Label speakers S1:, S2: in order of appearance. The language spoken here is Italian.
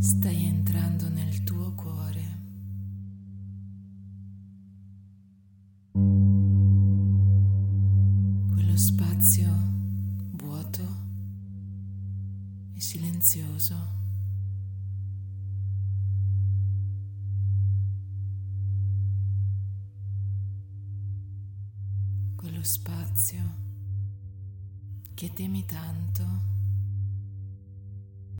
S1: Stai entrando nel tuo cuore. Quello spazio vuoto e silenzioso. Quello spazio che temi tanto.